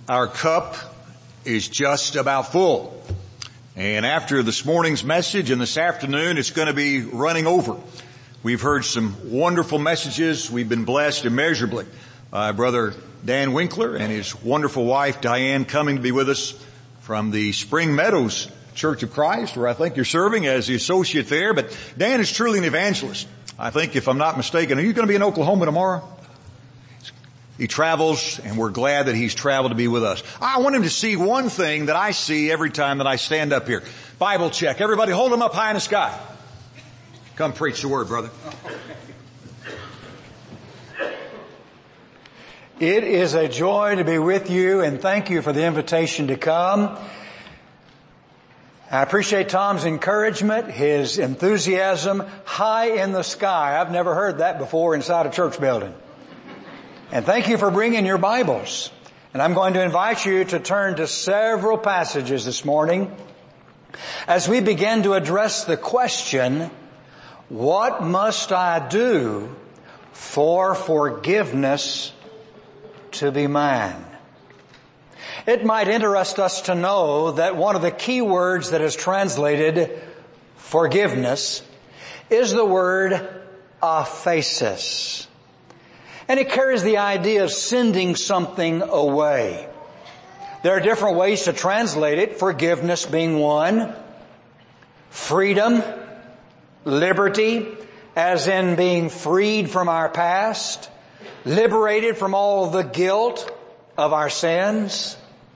Our cup is just about full. And after this morning's message and this afternoon, it's going to be running over. We've heard some wonderful messages. We've been blessed immeasurably by Brother Dan Winkler and his wonderful wife Diane coming to be with us from the Spring Meadows Church of Christ, where I think you're serving as the associate there. But Dan is truly an evangelist. I think, if I'm not mistaken, are you going to be in Oklahoma tomorrow? He travels, and we're glad that he's traveled to be with us. I want him to see one thing that I see every time that I stand up here. Bible check. Everybody hold him up high in the sky. Come preach the word, brother. It is a joy to be with you, and thank you for the invitation to come. I appreciate Tom's encouragement, his enthusiasm, high in the sky. I've never heard that before inside a church building. And thank you for bringing your Bibles. And I'm going to invite you to turn to several passages this morning as we begin to address the question, what must I do for forgiveness to be mine? It might interest us to know that one of the key words that is translated forgiveness is the word aphesis. And it carries the idea of sending something away. There are different ways to translate it, forgiveness being one, freedom, liberty, as in being freed from our past, liberated from all the guilt of our sins.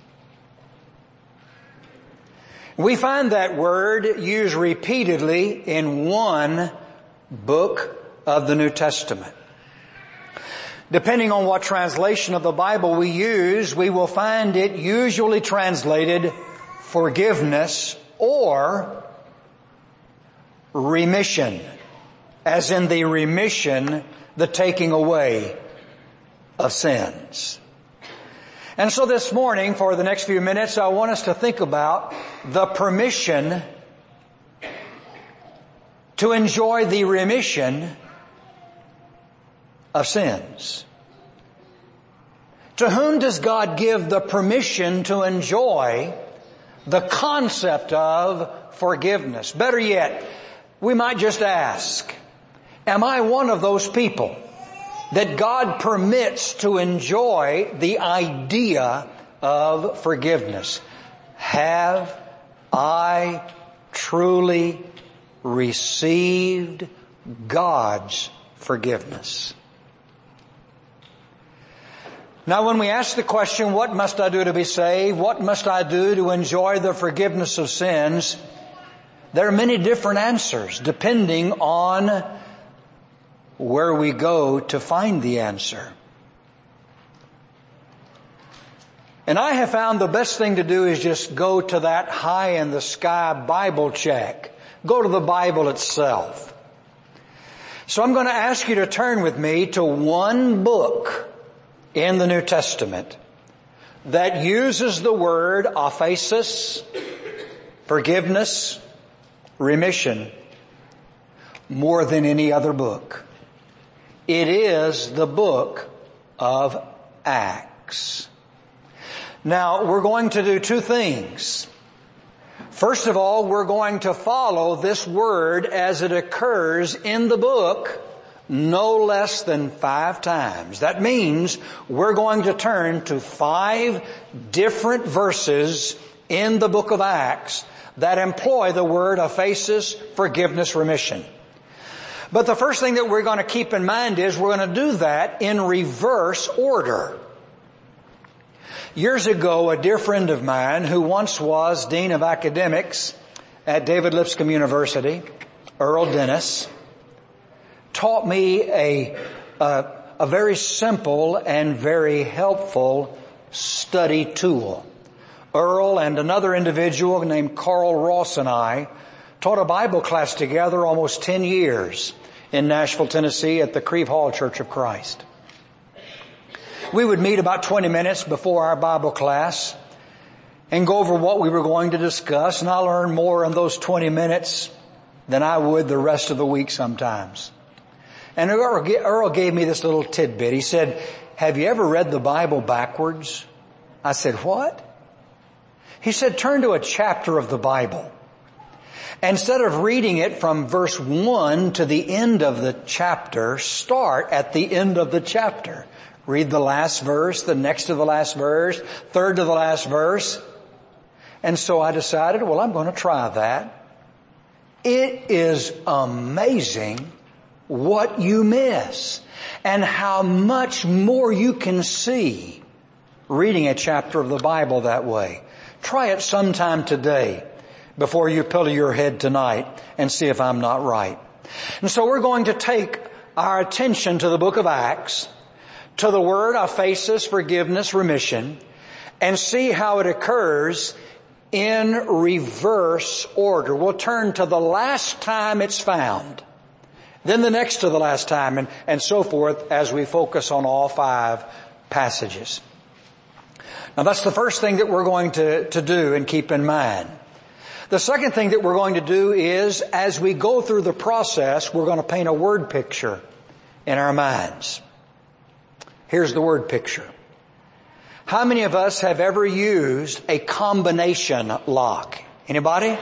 We find that word used repeatedly in one book of the New Testament. Depending on what translation of the Bible we use, we will find it usually translated forgiveness or remission, as in the remission, the taking away of sins. And so this morning, for the next few minutes, I want us to think about the permission to enjoy the remission of sins. To whom does God give the permission to enjoy the concept of forgiveness? Better yet, we might just ask, am I one of those people that God permits to enjoy the idea of forgiveness? Have I truly received God's forgiveness? Now, when we ask the question, what must I do to be saved? What must I do to enjoy the forgiveness of sins? There are many different answers depending on where we go to find the answer. And I have found the best thing to do is just go to that high in the sky Bible check. Go to the Bible itself. So I'm going to ask you to turn with me to one book in the New Testament that uses the word aphesis, forgiveness, remission, more than any other book. It is the book of Acts. Now, we're going to do two things. First of all, we're going to follow this word as it occurs in the book no less than 5 times. That means we're going to turn to 5 different verses in the book of Acts that employ the word aphesis, forgiveness, remission. But the first thing that we're going to keep in mind is we're going to do that in reverse order. Years ago, a dear friend of mine who once was Dean of Academics at David Lipscomb University, Earl Dennis, taught me a very simple and very helpful study tool. Earl and another individual named Carl Ross and I taught a Bible class together almost 10 years in Nashville, Tennessee at the Creve Hall Church of Christ. We would meet about 20 minutes before our Bible class and go over what we were going to discuss, and I learned more in those 20 minutes than I would the rest of the week sometimes. And Earl gave me this little tidbit. He said, have you ever read the Bible backwards? I said, what? He said, turn to a chapter of the Bible. Instead of reading it from verse 1 to the end of the chapter, start at the end of the chapter. Read the last verse, the next to the last verse, third to the last verse. And so I decided, well, I'm going to try that. It is amazing what you miss and how much more you can see reading a chapter of the Bible that way. Try it sometime today before you pillow your head tonight and see if I'm not right. And so we're going to take our attention to the book of Acts, to the word aphesis, forgiveness, remission, and see how it occurs in reverse order. We'll turn to the last time it's found, then the next to the last time, and so forth as we focus on all 5 passages. Now that's the first thing that we're going to do and keep in mind. The second thing that we're going to do is, as we go through the process, we're going to paint a word picture in our minds. Here's the word picture. How many of us have ever used a combination lock? Anybody?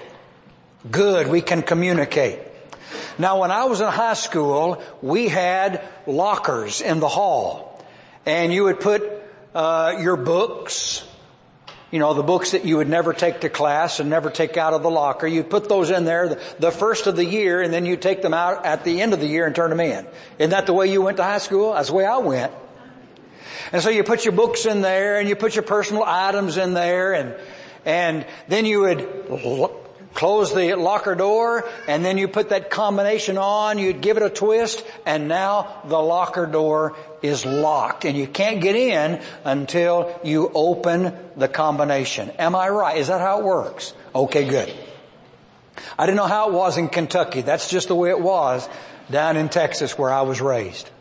Good, we can communicate. Now when I was in high school, we had lockers in the hall. And you would put your books, the books that you would never take to class and never take out of the locker. You put those in there the first of the year, and then you take them out at the end of the year and turn them in. Isn't that the way you went to high school? That's the way I went. And so you put your books in there and you put your personal items in there, and then you would close the locker door, and then you put that combination on, you'd give it a twist, and now the locker door is locked and you can't get in until you open the combination. Am I right? Is that how it works? Okay, good. I didn't know how it was in Kentucky. That's just the way it was down in Texas where I was raised.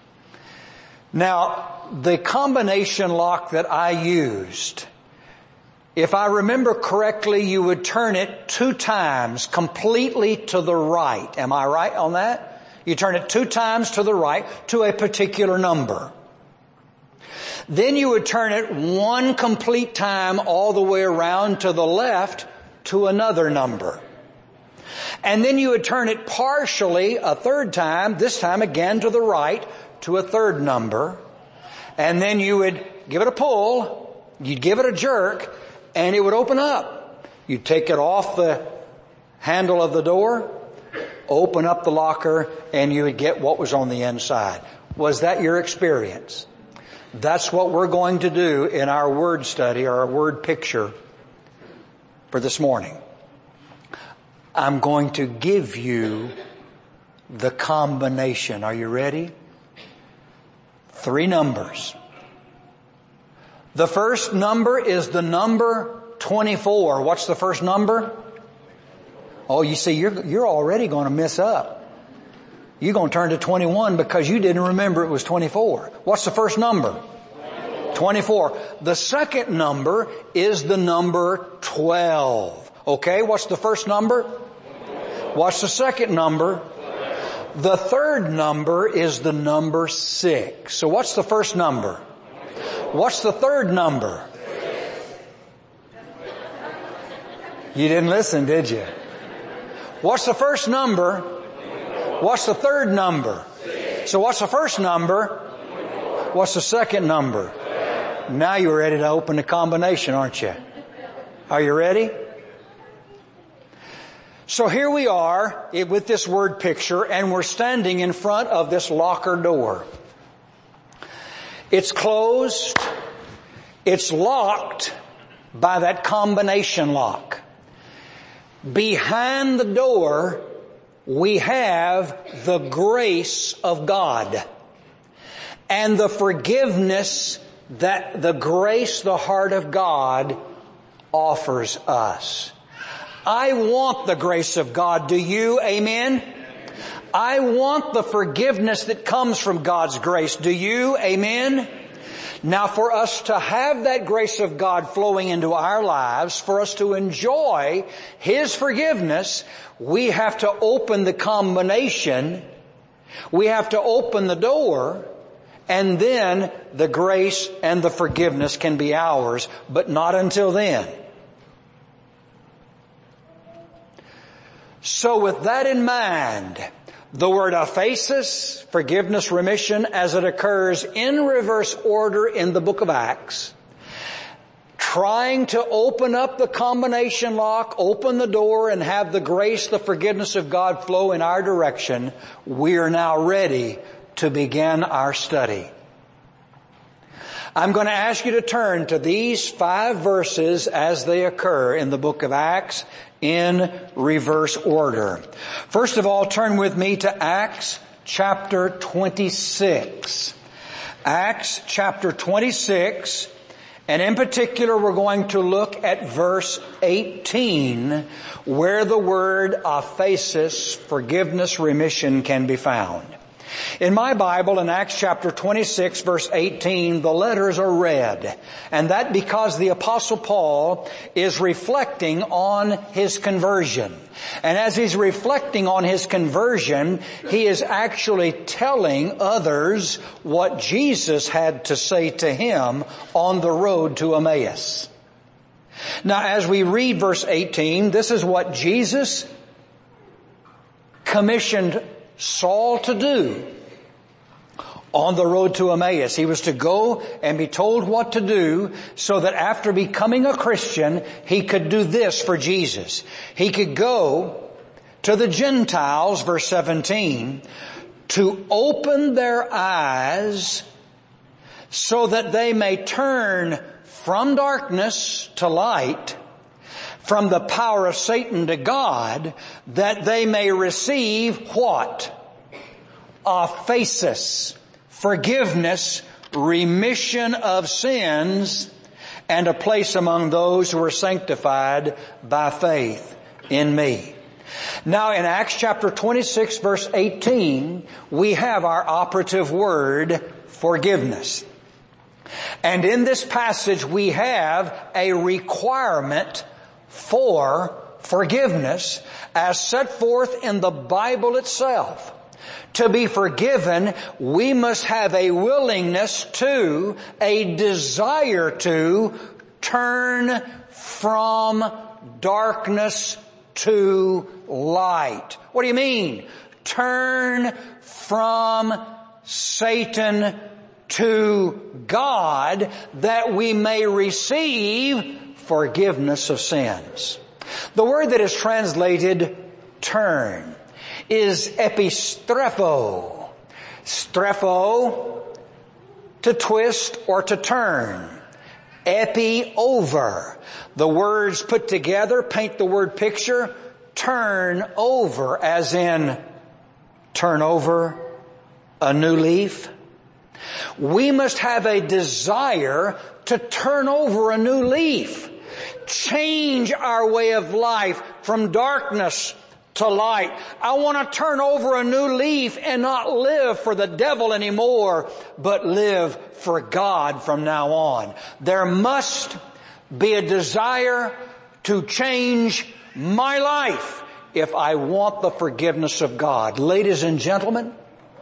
Now, the combination lock that I used, if I remember correctly, you would turn it 2 times completely to the right. Am I right on that? You turn it 2 times to the right to a particular number. Then you would turn it 1 complete time all the way around to the left to another number. And then you would turn it partially a 3rd time, this time again to the right to a 3rd number. And then you would give it a pull, you'd give it a jerk, and it would open up. You'd take it off the handle of the door, open up the locker, and you would get what was on the inside. Was that your experience? That's what we're going to do in our word study, or our word picture for this morning. I'm going to give you the combination. Are you ready? 3 numbers. The first number is the number 24. What's the first number? Oh, you see, you're already going to mess up. You're going to turn to 21 because you didn't remember it was 24. What's the first number? 24. The second number is the number 12. Okay, what's the first number? What's the second number? The third number is the number 6. So what's the first number? What's the third number? You didn't listen, did you? What's the first number? What's the third number? So what's the first number? What's the second number? Now you're ready to open the combination, aren't you? Are you ready? So here we are with this word picture, and we're standing in front of this locker door. It's closed. It's locked by that combination lock. Behind the door, we have the grace of God and the forgiveness that the grace, the heart of God offers us. I want the grace of God. Do you? Amen? I want the forgiveness that comes from God's grace. Do you? Amen? Now, for us to have that grace of God flowing into our lives, for us to enjoy His forgiveness, we have to open the combination. We have to open the door, And then the grace and the forgiveness can be ours, but not until then. So with that in mind, the word aphesis, forgiveness, remission, as it occurs in reverse order in the book of Acts, trying to open up the combination lock, open the door, and have the grace, the forgiveness of God flow in our direction, we are now ready to begin our study. I'm going to ask you to turn to these 5 verses as they occur in the book of Acts in reverse order. First of all, turn with me to Acts chapter 26. Acts chapter 26, and in particular we're going to look at verse 18, where the word aphesis, forgiveness, remission, can be found. In my Bible, in Acts chapter 26, verse 18, the letters are red. And that because the Apostle Paul is reflecting on his conversion. And as he's reflecting on his conversion, he is actually telling others what Jesus had to say to him on the road to Emmaus. Now, as we read verse 18, this is what Jesus commissioned Saul to do on the road to Emmaus. He was to go and be told what to do so that after becoming a Christian, he could do this for Jesus. He could go to the Gentiles, verse 17, to open their eyes so that they may turn from darkness to light, from the power of Satan to God, that they may receive what? Aphesis, forgiveness, remission of sins, and a place among those who are sanctified by faith in me. Now in Acts chapter 26 verse 18, we have our operative word, forgiveness. And in this passage we have a requirement for forgiveness as set forth in the Bible itself. To be forgiven, we must have a willingness to, a desire to turn from darkness to light. What do you mean? Turn from Satan to God that we may receive forgiveness of sins. The word that is translated turn is epistrepho. Strepho, to twist or to turn. Epi, over. The words put together paint the word picture. Turn over, as in turn over a new leaf. We must have a desire to turn over a new leaf. Change our way of life from darkness to light. I want to turn over a new leaf and not live for the devil anymore, but live for God from now on. There must be a desire to change my life if I want the forgiveness of God. Ladies and gentlemen,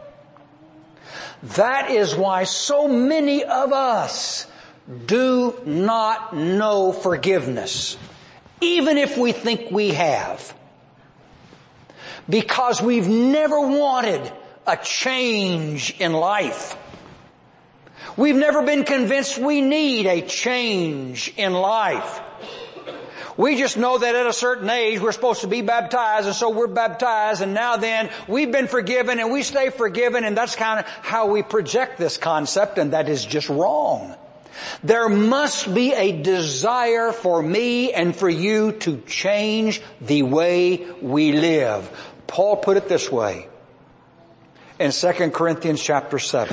that is why so many of us do not know forgiveness, even if we think we have. Because we've never wanted a change in life. We've never been convinced we need a change in life. We just know that at a certain age we're supposed to be baptized, and so we're baptized, and now then we've been forgiven and we stay forgiven, and that's kind of how we project this concept, and that is just wrong. There must be a desire for me and for you to change the way we live. Paul put it this way in 2 Corinthians chapter 7.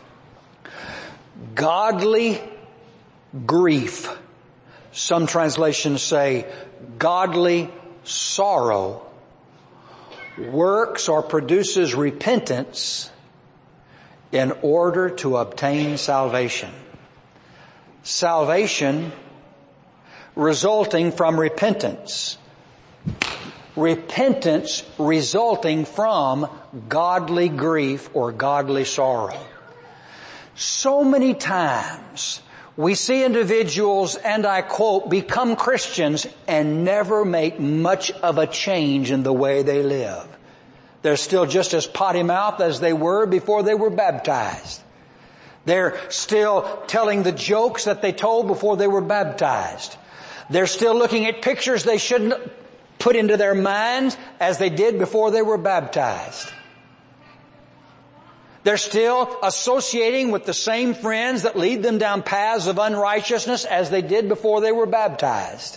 Godly grief, some translations say godly sorrow, works or produces repentance in order to obtain salvation. Salvation resulting from repentance. Repentance resulting from godly grief or godly sorrow. So many times we see individuals, and I quote, become Christians and never make much of a change in the way they live. They're still just as potty-mouthed as they were before they were baptized. They're still telling the jokes that they told before they were baptized. They're still looking at pictures they shouldn't put into their minds as they did before they were baptized. They're still associating with the same friends that lead them down paths of unrighteousness as they did before they were baptized.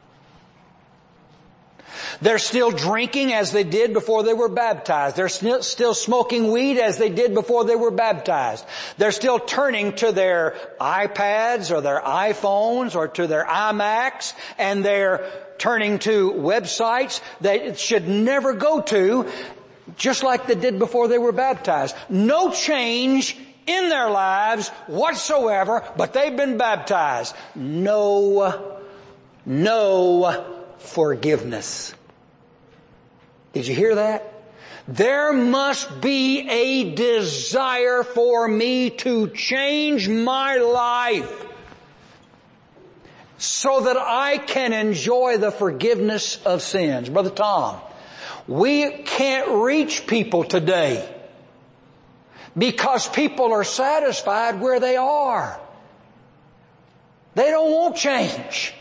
They're still drinking as they did before they were baptized. They're still smoking weed as they did before they were baptized. They're still turning to their iPads or their iPhones or to their iMacs, and they're turning to websites they should never go to, just like they did before they were baptized. No change in their lives whatsoever, but they've been baptized. No forgiveness. Did you hear that? There must be a desire for me to change my life so that I can enjoy the forgiveness of sins. Brother Tom, we can't reach people today because people are satisfied where they are. They don't want change.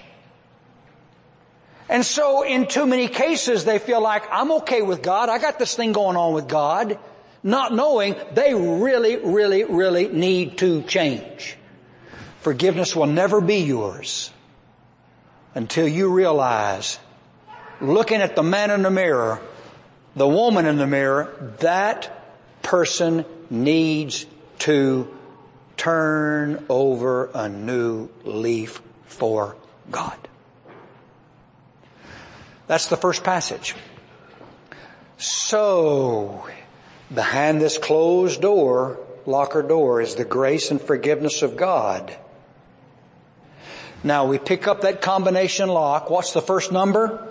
And so in too many cases they feel like, I'm okay with God, I got this thing going on with God, not knowing they really need to change. Forgiveness will never be yours until you realize, looking at the man in the mirror, the woman in the mirror, that person needs to turn over a new leaf for God. That's the first passage. So, behind this closed door, locker door, is the grace and forgiveness of God. Now we pick up that combination lock. What's the first number?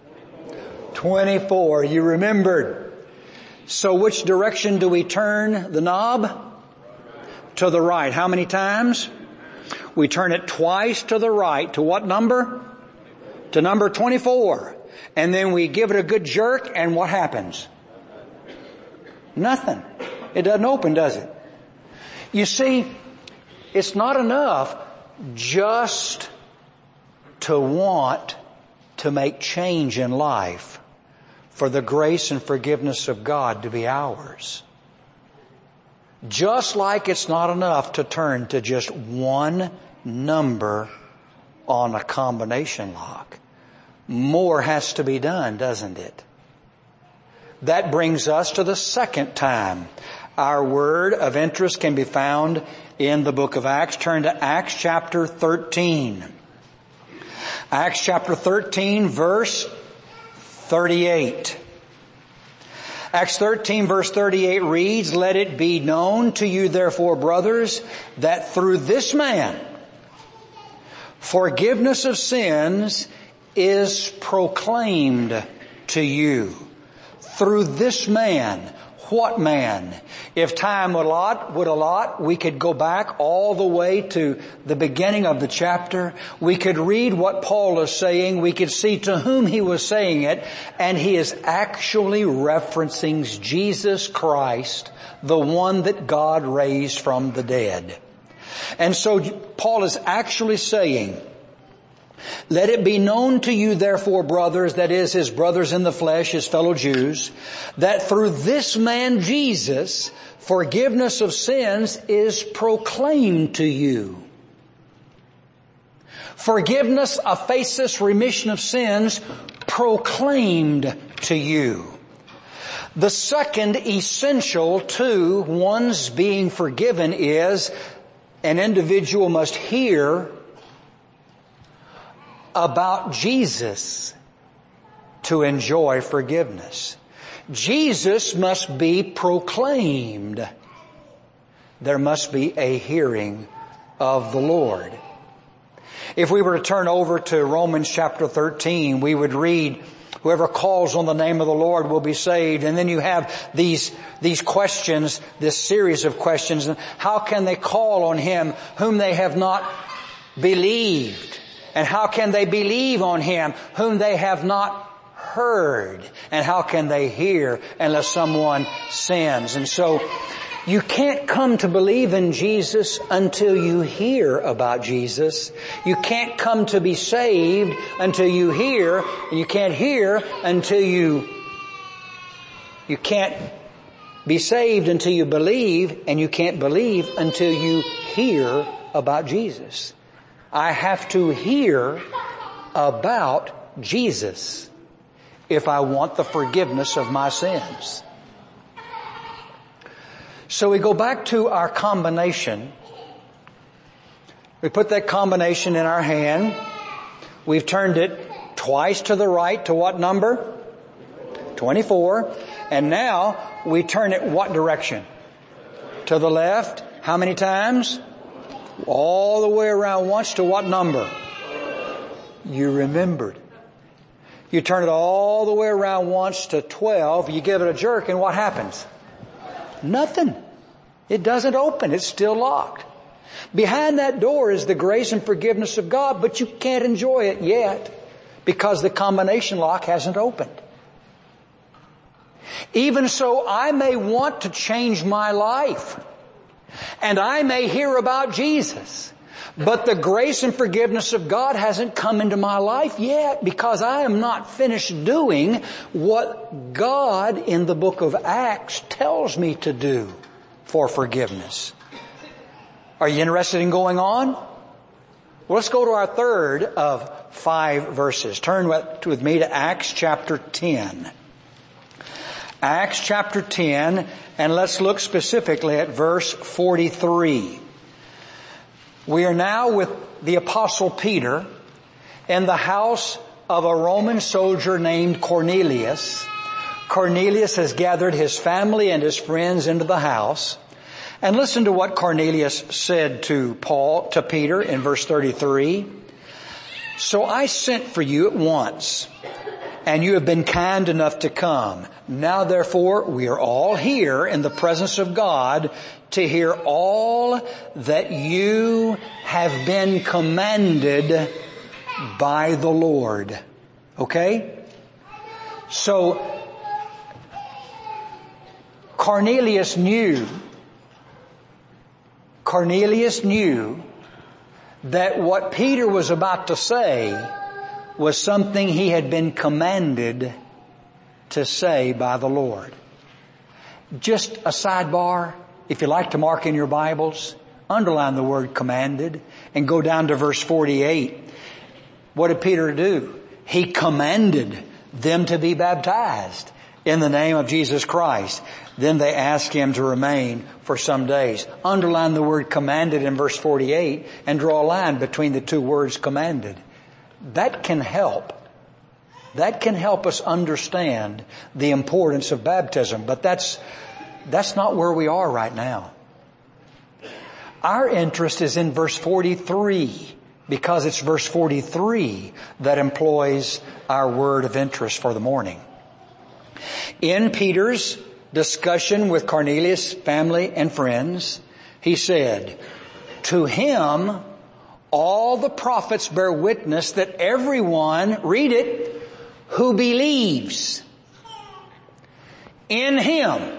24. You remembered. So which direction do we turn the knob? To the right. How many times? We turn it twice to the right. To what number? To number 24. And then we give it a good jerk, and what happens? Nothing. It doesn't open, does it? You see, it's not enough just to want to make change in life for the grace and forgiveness of God to be ours. Just like it's not enough to turn to just one number on a combination lock. More has to be done, doesn't it? That brings us to the second time. Our word of interest can be found in the book of Acts. Turn to Acts chapter 13. Acts chapter 13, verse 38. Acts 13, verse 38 reads, "Let it be known to you, therefore, brothers, that through this man forgiveness of sins is proclaimed to you." Through this man. What man? If time would allot, we could go back all the way to the beginning of the chapter. We could read what Paul is saying. We could see to whom he was saying it. And he is actually referencing Jesus Christ, the one that God raised from the dead. And so Paul is actually saying, "Let it be known to you, therefore, brothers," that is, his brothers in the flesh, his fellow Jews, "that through this man Jesus, forgiveness of sins is proclaimed to you." Forgiveness, aphesis, remission of sins, proclaimed to you. The second essential to one's being forgiven is an individual must hear about Jesus to enjoy forgiveness. Jesus must be proclaimed. There must be a hearing of the Lord. If we were to turn over to Romans chapter 13, we would read Whoever calls on the name of the Lord will be saved. And then you have these questions, this series of questions. How can they call on Him whom they have not believed? And how can they believe on Him whom they have not heard? And how can they hear unless someone sends? And so you can't come to believe in Jesus until you hear about Jesus. You can't come to be saved until you hear, and you can't hear until you can't be saved until you believe, and you can't believe until you hear about Jesus. I have to hear about Jesus if I want the forgiveness of my sins. So we go back to our combination. We put that combination in our hand. We've turned it twice to the right to what number? 24. And now we turn it what direction? To the left. How many times? All the way around once to what number? You remembered. You turn it all the way around once to 12. You give it a jerk and what happens? Nothing. It doesn't open. It's still locked. Behind that door is the grace and forgiveness of God, but you can't enjoy it yet because the combination lock hasn't opened. Even so, I may want to change my life, and I may hear about Jesus, but the grace and forgiveness of God hasn't come into my life yet because I am not finished doing what God in the book of Acts tells me to do for forgiveness. Are you interested in going on? Well, let's go to our third of 5 verses. Turn with me to Acts chapter 10. Acts chapter 10, and let's look specifically at verse 43. We are now with the Apostle Peter in the house of a Roman soldier named Cornelius. Cornelius has gathered his family and his friends into the house. And listen to what Cornelius said to Peter in verse 33. So I sent for you at once, and you have been kind enough to come. Now therefore we are all here in the presence of God to hear all that you have been commanded by the Lord. Okay? So Cornelius knew that what Peter was about to say was something he had been commanded to say by the Lord. Just a sidebar, if you like to mark in your Bibles, underline the word commanded and go down to verse 48. What did Peter do? He commanded them to be baptized in the name of Jesus Christ. Then they asked him to remain for some days. Underline the word commanded in verse 48 and draw a line between the two words commanded. That can help. That can help us understand the importance of baptism. But that's not where we are right now. Our interest is in verse 43 because it's verse 43 that employs our word of interest for the morning. In Peter's discussion with Cornelius' family and friends, he said, to him all the prophets bear witness that everyone, read it, who believes in him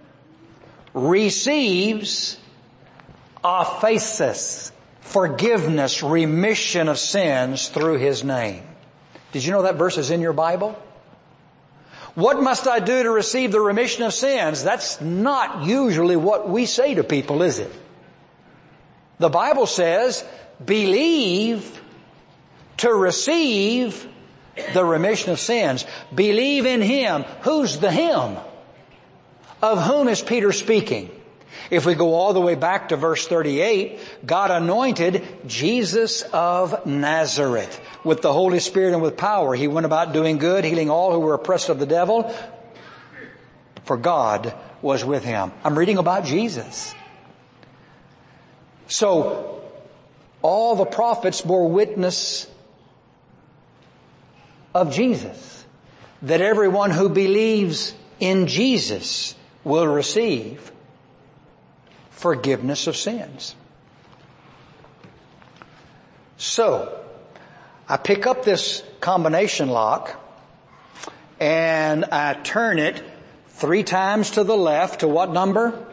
receives aphesis, forgiveness, remission of sins through his name. Did you know that verse is in your Bible? What must I do to receive the remission of sins? That's not usually what we say to people, is it? The Bible says, believe to receive the remission of sins. Believe in him. Who's the him? Of whom is Peter speaking? If we go all the way back to verse 38, God anointed Jesus of Nazareth with the Holy Spirit and with power. He went about doing good, healing all who were oppressed of the devil, for God was with him. I'm reading about Jesus. So, all the prophets bore witness of Jesus. that everyone who believes in Jesus will receive forgiveness of sins. So, I pick up this combination lock and I turn it 3 times to the left to what number?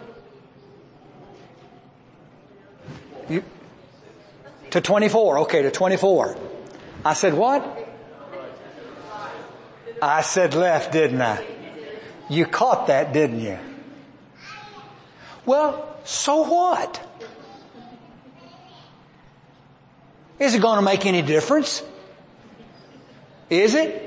To 24. Okay, to 24. I said what? I said left, didn't I? You caught that, didn't you? Well, so what? Is it going to make any difference? Is it?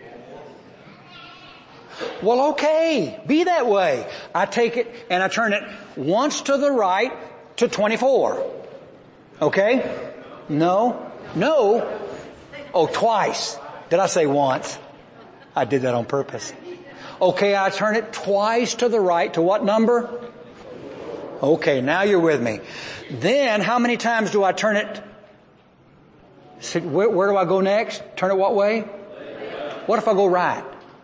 Well, okay, be that way. I take it and I turn it once to the right to 24. Okay? No. Oh, twice. Did I say once? I did that on purpose. Okay, I turn it twice to the right to what number? Okay, now you're with me. Then, how many times do I turn it? Where do I go next? Turn it what way? What if I go right?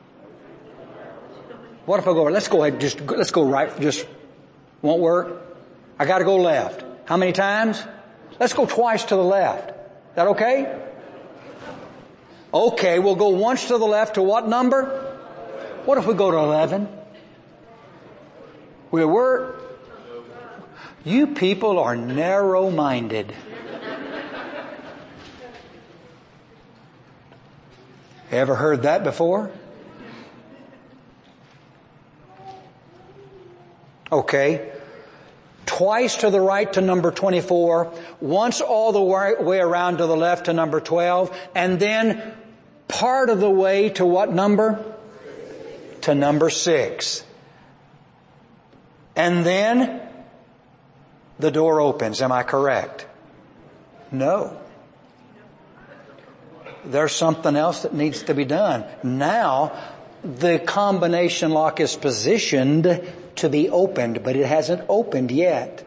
What if I go right? Let's go ahead. Let's go right. Just won't work. I got to go left. How many times? Let's go twice to the left. Is that okay? Okay, we'll go once to the left to what number? What if we go to 11? Will it work? You people are narrow-minded. Ever heard that before? Okay. Twice to the right to number 24, once all the way around to the left to number 12, and then part of the way to what number? To number 6. And then the door opens. Am I correct? No. There's something else that needs to be done. Now, the combination lock is positioned to be opened, but it hasn't opened yet.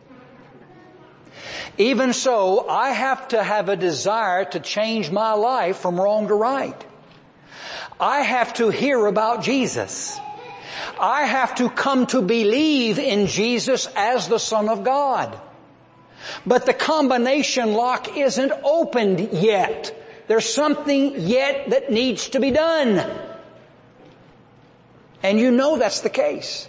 Even so, I have to have a desire to change my life from wrong to right. I have to hear about Jesus. I have to come to believe in Jesus as the Son of God. But the combination lock isn't opened yet. There's something yet that needs to be done. And you know that's the case.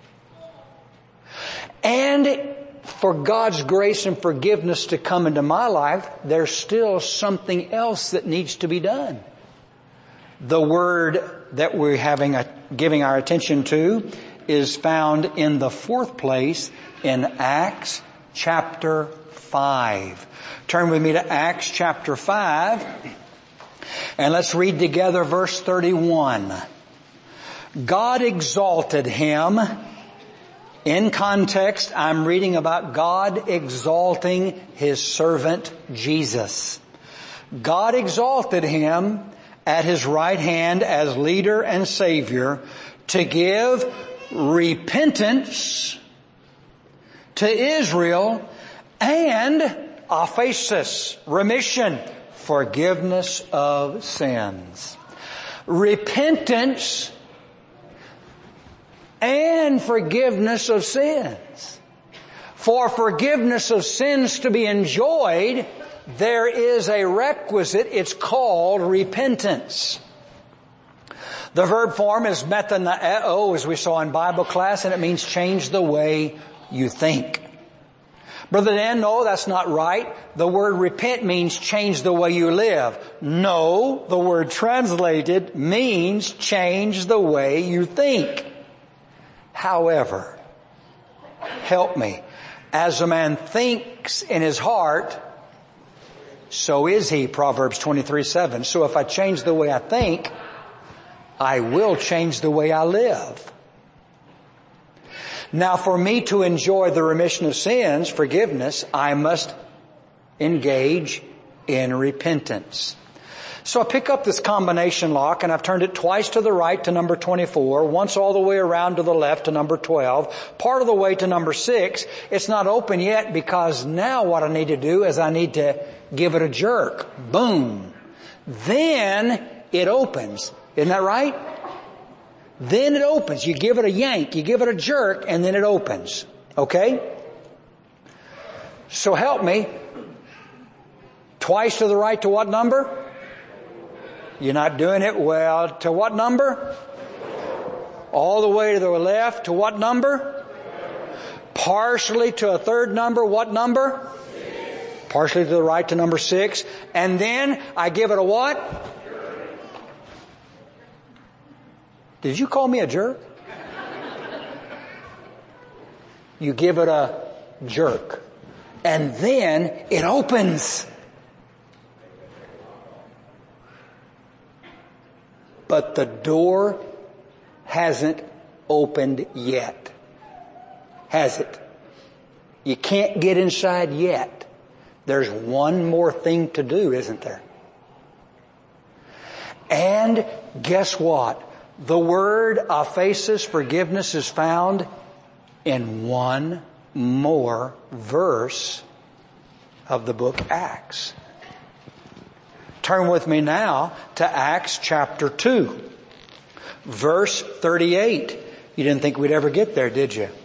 And for God's grace and forgiveness to come into my life, there's still something else that needs to be done. The word that we're giving our attention to is found in the 4th place in Acts chapter 5. Turn with me to Acts chapter 5 and let's read together verse 31. God exalted him. In context, I'm reading about God exalting His servant Jesus. God exalted him at His right hand as leader and Savior to give repentance to Israel and aphesis, remission, forgiveness of sins. Repentance and forgiveness of sins. For forgiveness of sins to be enjoyed, there is a requisite. It's called repentance. The verb form is metanoeo, as we saw in Bible class, and it means change the way you think. Brother Dan, no, that's not right. The word repent means change the way you live. No, the word translated means change the way you think. However, help me. As a man thinks in his heart, so is he, Proverbs 23:7. So if I change the way I think, I will change the way I live. Now for me to enjoy the remission of sins, forgiveness, I must engage in repentance. So I pick up this combination lock and I've turned it twice to the right to number 24, once all the way around to the left to number 12, part of the way to number 6. It's not open yet because now what I need to do is I need to give it a jerk. Boom. Then it opens. Isn't that right? Then it opens. You give it a yank, you give it a jerk, and then it opens. Okay? So help me. Twice to the right to what number? You're not doing it well. To what number? All the way to the left to what number? Partially to a third number. What number? 6. Partially to the right to number 6. And then I give it a what? Did you call me a jerk? You give it a jerk. And then it opens. But the door hasn't opened yet. Has it? You can't get inside yet. There's one more thing to do, isn't there? And guess what? The word aphesis, forgiveness, is found in one more verse of the book Acts. Turn with me now to Acts chapter 2, verse 38. You didn't think we'd ever get there, did you?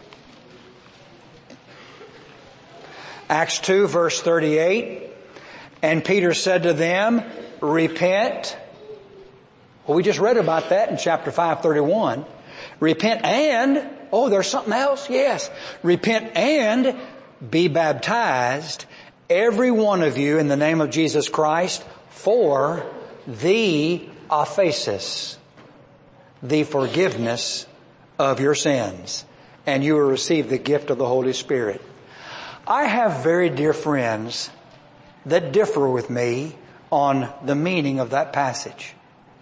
Acts 2, verse 38. And Peter said to them, repent. Well, we just read about that in chapter 5:31. Repent and, oh, there's something else? Yes. Repent and be baptized, every one of you, in the name of Jesus Christ, for the aphesis, the forgiveness of your sins, and you will receive the gift of the Holy Spirit. I have very dear friends that differ with me on the meaning of that passage.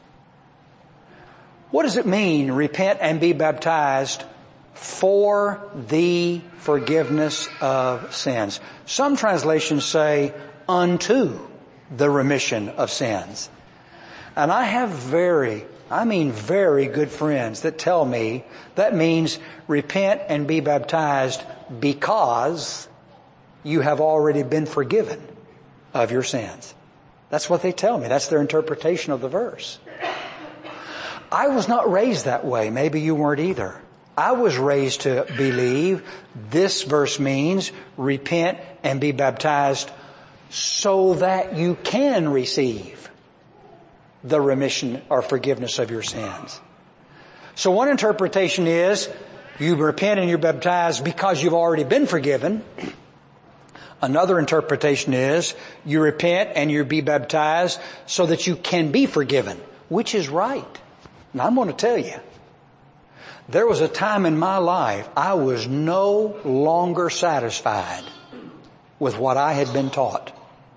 What does it mean, repent and be baptized for the forgiveness of sins? Some translations say unto the remission of sins. And I have very good friends that tell me that means repent and be baptized because you have already been forgiven of your sins. That's what they tell me. That's their interpretation of the verse. I was not raised that way. Maybe you weren't either. I was raised to believe this verse means repent and be baptized so that you can receive the remission or forgiveness of your sins. So one interpretation is you repent and you're baptized because you've already been forgiven. Another interpretation is you repent and you be baptized so that you can be forgiven. Which is right? And I'm going to tell you, there was a time in my life I was no longer satisfied with what I had been taught.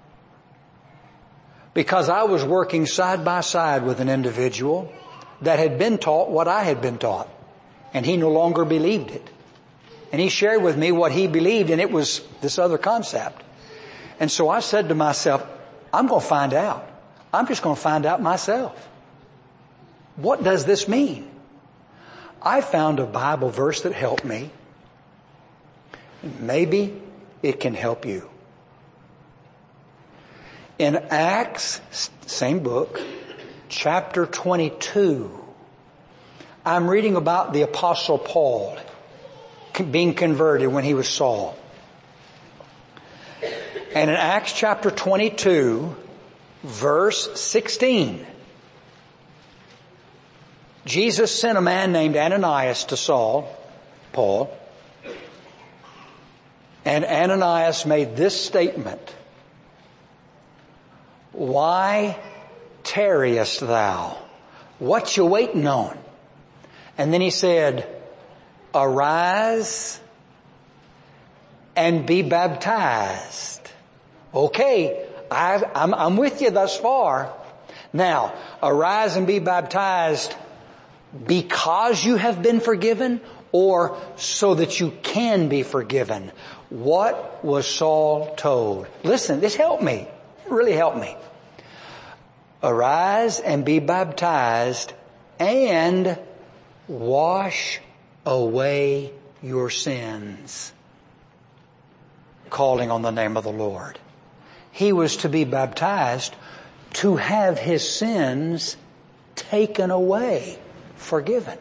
Because I was working side by side with an individual that had been taught what I had been taught. And he no longer believed it. And he shared with me what he believed, and it was this other concept. And so I said to myself, I'm going to find out. I'm just going to find out myself. What does this mean? I found a Bible verse that helped me. Maybe it can help you. In Acts, same book, chapter 22, I'm reading about the Apostle Paul being converted when he was Saul. And in Acts chapter 22, verse 16, Jesus sent a man named Ananias to Paul, and Ananias made this statement, why tarriest thou? What you waiting on? And then he said, arise and be baptized. Okay, I'm with you thus far. Now, arise and be baptized because you have been forgiven or so that you can be forgiven. What was Saul told? Listen, this helped me. It really helped me. Arise and be baptized and wash away your sins, calling on the name of the Lord. He was to be baptized to have his sins taken away, forgiven.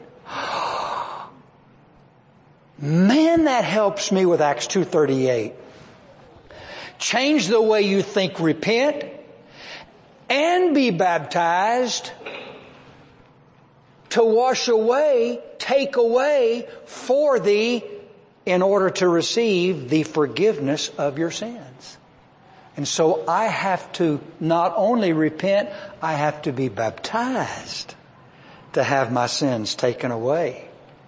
Man, that helps me with Acts 2:38. Change the way you think, repent, and be baptized to wash away, take away for thee in order to receive the forgiveness of your sins. And so I have to not only repent, I have to be baptized to have my sins taken away.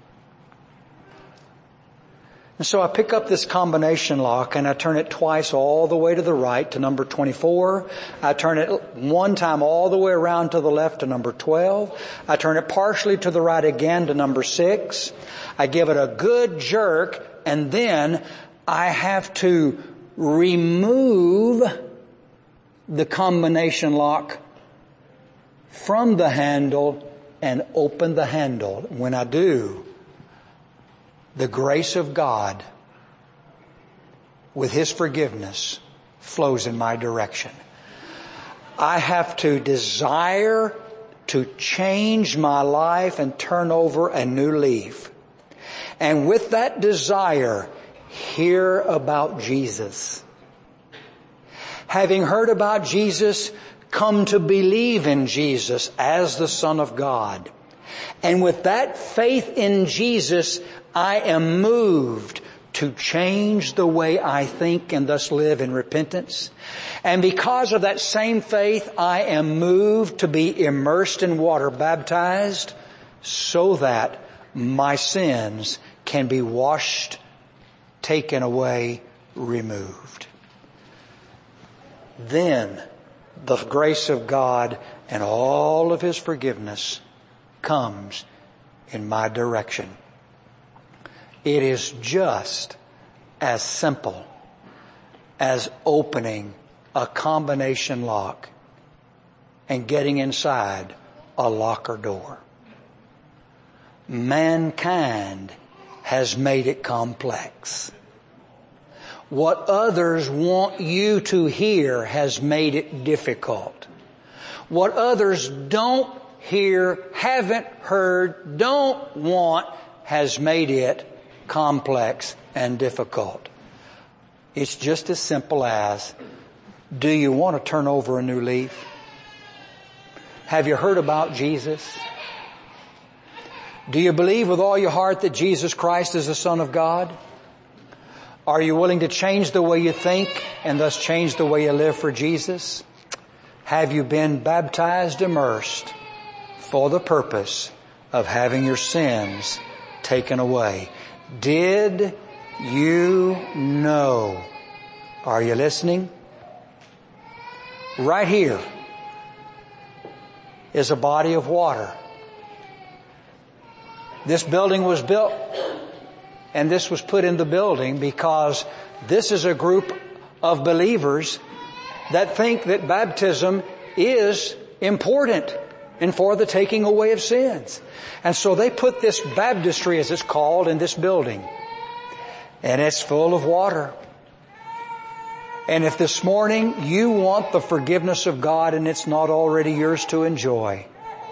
And so I pick up this combination lock and I turn it twice all the way to the right to number 24. I turn it one time all the way around to the left to number 12. I turn it partially to the right again to number 6. I give it a good jerk, and then I have to remove the combination lock from the handle and open the handle. When I do, the grace of God with His forgiveness flows in my direction. I have to desire to change my life and turn over a new leaf. And with that desire, hear about Jesus. Having heard about Jesus, come to believe in Jesus as the Son of God. And with that faith in Jesus, I am moved to change the way I think and thus live in repentance. And because of that same faith, I am moved to be immersed in water, baptized, so that my sins can be washed, taken away, removed. Then the grace of God and all of His forgiveness comes in my direction. It is just as simple as opening a combination lock and getting inside a locker door. Mankind has made it complex. What others want you to hear has made it difficult. What others don't hear, haven't heard, don't want has made it complex and difficult. It's just as simple as, do you want to turn over a new leaf? Have you heard about Jesus? Do you believe with all your heart that Jesus Christ is the Son of God? Are you willing to change the way you think and thus change the way you live for Jesus? Have you been baptized, immersed for the purpose of having your sins taken away? Did you know? Are you listening? Right here is a body of water. This building was built and this was put in the building because this is a group of believers that think that baptism is important and for the taking away of sins. And so they put this baptistry, as it's called, in this building. And it's full of water. And if this morning you want the forgiveness of God and it's not already yours to enjoy,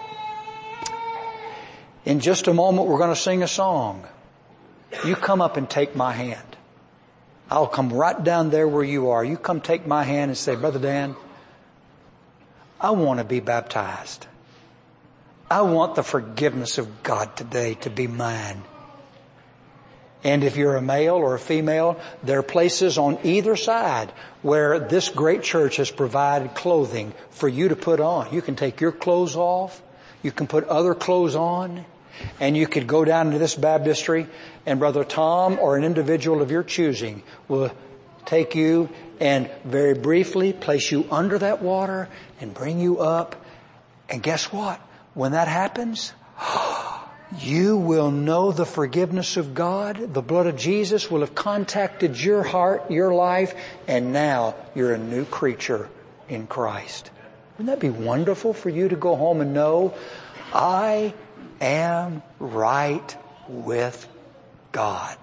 in just a moment we're going to sing a song. You come up and take my hand. I'll come right down there where you are. You come take my hand and say, Brother Dan, I want to be baptized. I want the forgiveness of God today to be mine. And if you're a male or a female, there are places on either side where this great church has provided clothing for you to put on. You can take your clothes off. You can put other clothes on. And you could go down to this baptistry, and Brother Tom or an individual of your choosing will take you and very briefly place you under that water and bring you up. And guess what? When that happens, you will know the forgiveness of God. The blood of Jesus will have contacted your heart, your life, and now you're a new creature in Christ. Wouldn't that be wonderful for you to go home and know, I am right with God?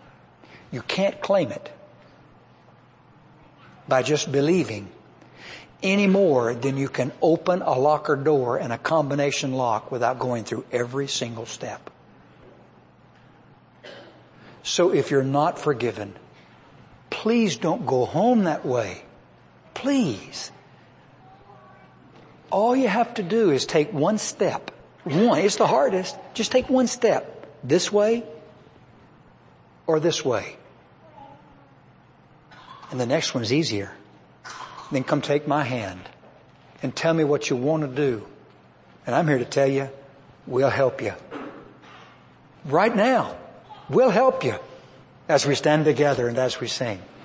You can't claim it by just believing. any more than you can open a locker door and a combination lock without going through every single step. So if you're not forgiven, please don't go home that way. Please. All you have to do is take one step. One, it's the hardest. Just take one step. This way or this way. And the next one's easier. Then come take my hand and tell me what you want to do. And I'm here to tell you, we'll help you. Right now, we'll help you as we stand together and as we sing.